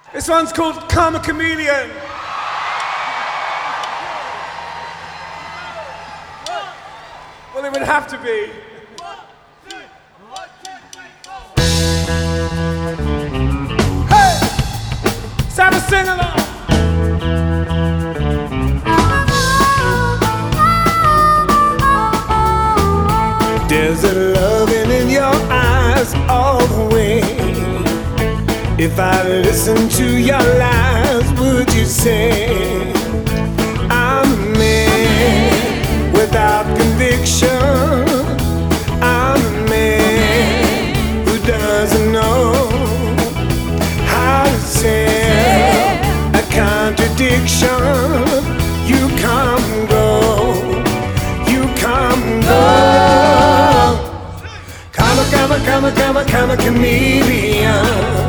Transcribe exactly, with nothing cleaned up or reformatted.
This one's called Karma Chameleon. Well, it would have to be. Hey! Let's have a sing-along. There's a loving in your eyes all the way. If I listened to your lies, would you say I'm a man without conviction? I'm a man who doesn't know how to sell a contradiction. You come and go, you come and go. Come a, come a, come a, come a, come a chameleon.